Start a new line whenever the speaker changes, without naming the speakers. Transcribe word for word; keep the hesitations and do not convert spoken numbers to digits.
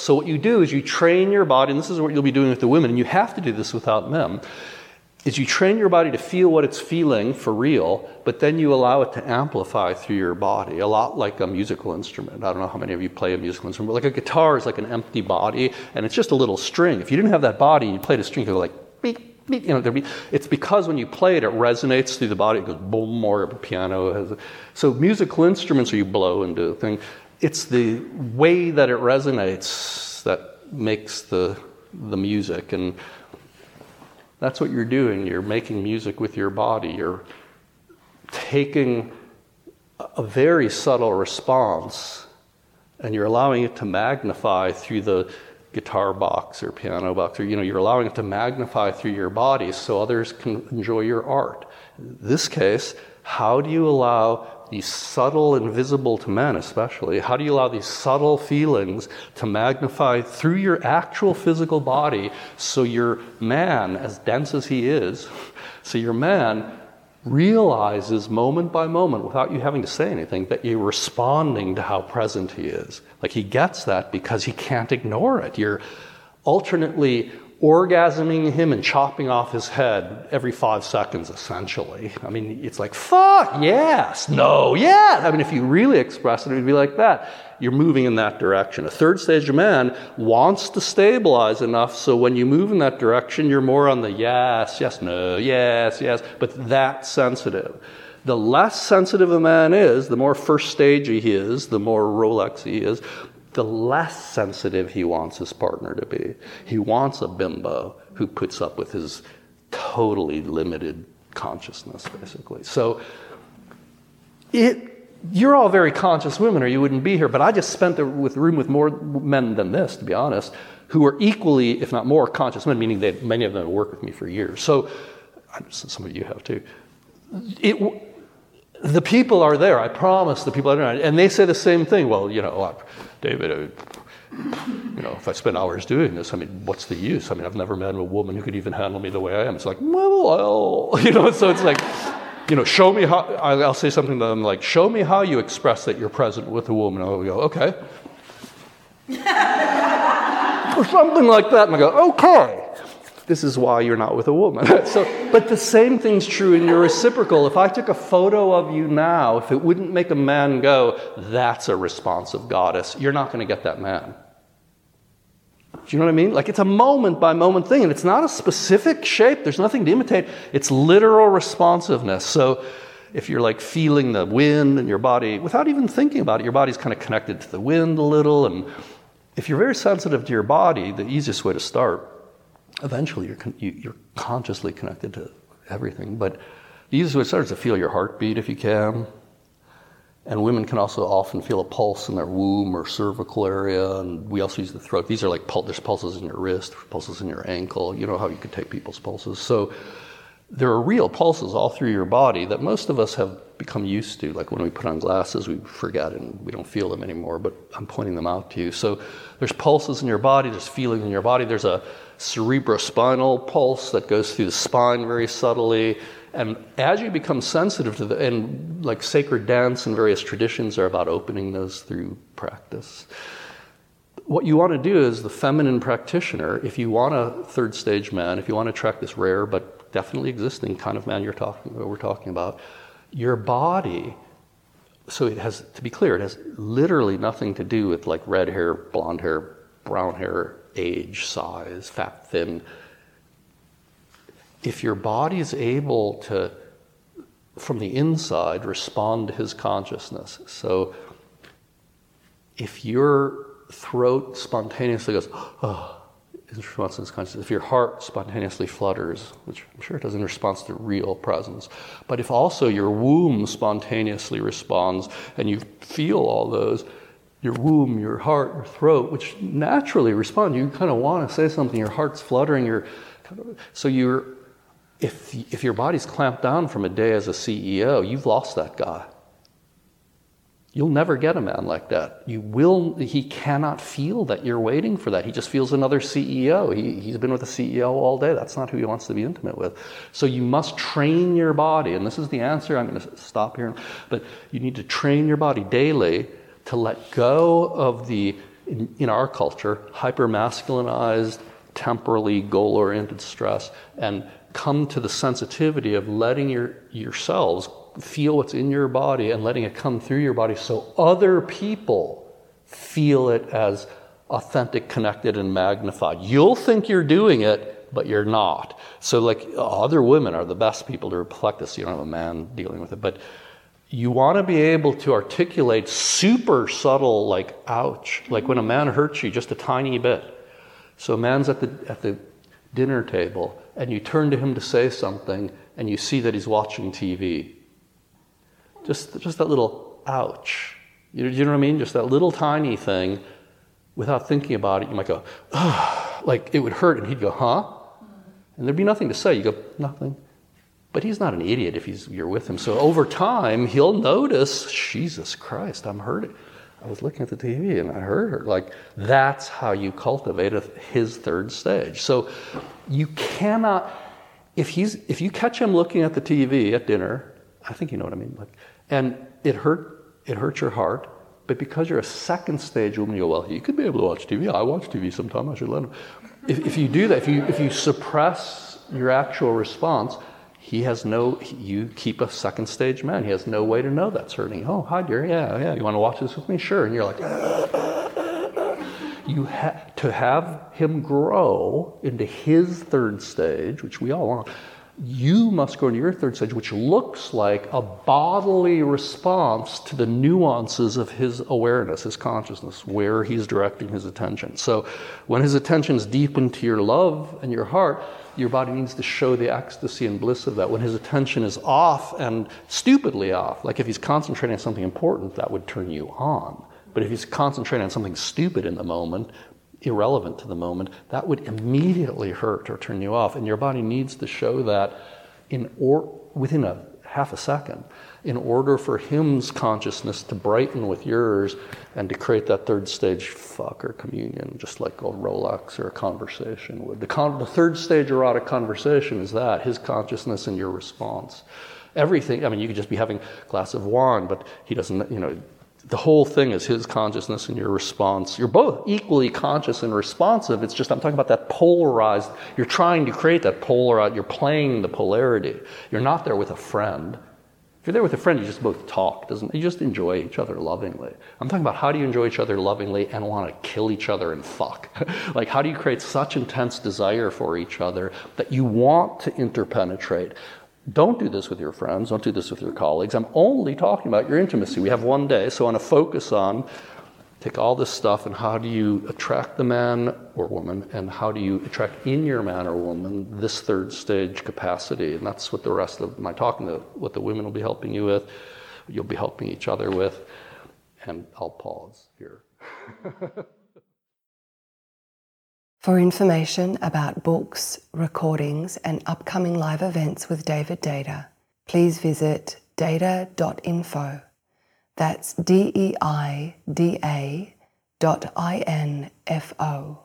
So what you do is you train your body, and this is what you'll be doing with the women, and you have to do this without men, is you train your body to feel what it's feeling for real, but then you allow it to amplify through your body, a lot like a musical instrument. I don't know how many of you play a musical instrument, but like a guitar is like an empty body, and it's just a little string. If you didn't have that body and you played a string, it would go like, beep, beep, you know, there'd be, it's because when you play it, it resonates through the body, it goes boom, or a piano has a, so musical instruments, or you blow into a thing, it's the way that it resonates that makes the the music, and that's what you're doing. You're making music with your body. You're taking a very subtle response and you're allowing it to magnify through the guitar box or piano box, or, you know, you're allowing it to magnify through your body so others can enjoy your art. In this case, how do you allow these subtle, invisible to men especially, how do you allow these subtle feelings to magnify through your actual physical body so your man, as dense as he is, so your man realizes moment by moment, without you having to say anything, that you're responding to how present he is. Like, he gets that because he can't ignore it. You're alternately orgasming him and chopping off his head every five seconds, essentially. I mean, it's like, fuck, yes, no, yeah. I mean, if you really express it, it would be like that. You're moving in that direction. A third stage man wants to stabilize enough so when you move in that direction, you're more on the yes, yes, no, yes, yes, but that sensitive. The less sensitive a man is, the more first stagey he is, the more Rolex he is, the less sensitive he wants his partner to be. He wants a bimbo who puts up with his totally limited consciousness, basically. So it, you're all very conscious women or you wouldn't be here, but I just spent a with room with more men than this, to be honest, who are equally, if not more, conscious men, meaning that many of them have worked with me for years. So some of you have too. It, the people are there, I promise the people are there, and they say the same thing. Well, you know, David, uh, you know, if I spend hours doing this, I mean, what's the use? I mean, I've never met a woman who could even handle me the way I am. It's like, well, well, you know, so it's like, you know, show me how, I'll say something to them like, show me how you express that you're present with a woman. I'll go, okay. Or something like that, and I go, okay. This is why you're not with a woman. So, but the same thing's true in your reciprocal. If I took a photo of you now, if it wouldn't make a man go, that's a responsive goddess, you're not going to get that man. Do you know what I mean? Like, it's a moment by moment thing, and it's not a specific shape. There's nothing to imitate. It's literal responsiveness. So if you're like feeling the wind in your body, without even thinking about it, your body's kind of connected to the wind a little. And if you're very sensitive to your body, the easiest way to start, eventually you're con- you, you're consciously connected to everything. But the easiest way to start is to feel your heartbeat if you can. And women can also often feel a pulse in their womb or cervical area, and we also use the throat. These are like, pul- there's pulses in your wrist, pulses in your ankle. You know how you could take people's pulses. So there are real pulses all through your body that most of us have become used to. Like when we put on glasses, we forget and we don't feel them anymore, but I'm pointing them out to you. So there's pulses in your body, there's feelings in your body. There's a cerebrospinal pulse that goes through the spine very subtly. And as you become sensitive to the, and like sacred dance and various traditions are about opening those through practice. What you want to do is the feminine practitioner, if you want a third stage man, if you want to attract this rare but definitely existing kind of man you're talking, we're talking about, your body, so it has, to be clear, it has literally nothing to do with like red hair, blonde hair, brown hair, age, size, fat, thin. If your body is able to, from the inside, respond to his consciousness, so if your throat spontaneously goes, oh, in response to his consciousness, if your heart spontaneously flutters, which I'm sure it does in response to real presence, but if also your womb spontaneously responds and you feel all those, your womb, your heart, your throat, which naturally respond, you kind of want to say something, your heart's fluttering, you're kind of, so you're, if if your body's clamped down from a day as a C E O, you've lost that guy. You'll never get a man like that. You will. He cannot feel that you're waiting for that. He just feels another C E O. He, he's been with a C E O all day. That's not who he wants to be intimate with. So you must train your body, and this is the answer. I'm going to stop here. But you need to train your body daily to let go of the in, in our culture, hyper-masculinized, temporally goal-oriented stress, and come to the sensitivity of letting your yourselves feel what's in your body and letting it come through your body so other people feel it as authentic, connected, and magnified. You'll think you're doing it, but you're not. So like other women are the best people to reflect this. You don't have a man dealing with it, but you want to be able to articulate super subtle, like ouch, like when a man hurts you just a tiny bit. So a man's at the at the dinner table and you turn to him to say something and you see that he's watching T V. Just just that little ouch. You, you know what I mean? Just that little tiny thing. Without thinking about it, you might go, oh, like it would hurt, and he'd go, huh? And there'd be nothing to say. You go, nothing. But he's not an idiot if he's you're with him. So over time, he'll notice, Jesus Christ, I'm hurting. I was looking at the T V and I heard her. Like, that's how you cultivate a, his third stage. So you cannot, if he's if you catch him looking at the T V at dinner, I think you know what I mean, like, and it hurt it hurts your heart. But because you're a second stage woman, you go, well, he could be able to watch T V. I watch T V sometime. I should let him. If, if you do that, if you if you suppress your actual response, he has no. You keep a second stage man. He has no way to know that's hurting. Oh, hi, dear. Yeah, yeah. You want to watch this with me? Sure. And you're like, you have to have him grow into his third stage, which we all want. You must go into your third stage, which looks like a bodily response to the nuances of his awareness, his consciousness, where he's directing his attention. So when his attention's deep into your love and your heart, your body needs to show the ecstasy and bliss of that. When his attention is off and stupidly off, like if he's concentrating on something important, that would turn you on. But if he's concentrating on something stupid in the moment, irrelevant to the moment, that would immediately hurt or turn you off. And your body needs to show that in or within a half a second in order for him's consciousness to brighten with yours and to create that third stage fuck or communion, just like a Rolex or a conversation would. The, con- the third stage erotic conversation is that, his consciousness and your response. Everything, I mean, you could just be having a glass of wine, but he doesn't, you know, the whole thing is his consciousness and your response. You're both equally conscious and responsive. It's just, I'm talking about that polarized, you're trying to create that polarized, you're playing the polarity. You're not there with a friend. If you're there with a friend, you just both talk, doesn't you just enjoy each other lovingly. I'm talking about how do you enjoy each other lovingly and want to kill each other and fuck? Like, how do you create such intense desire for each other that you want to interpenetrate? Don't do this with your friends. Don't do this with your colleagues. I'm only talking about your intimacy. We have one day, so I want to focus on, take all this stuff, and how do you attract the man or woman, and how do you attract in your man or woman this third stage capacity. And that's what the rest of my talking, to, what the women will be helping you with, you'll be helping each other with. And I'll pause here.
For information about books, recordings, and upcoming live events with David Deida, please visit deida dot info. That's D E I D A dot I N F O.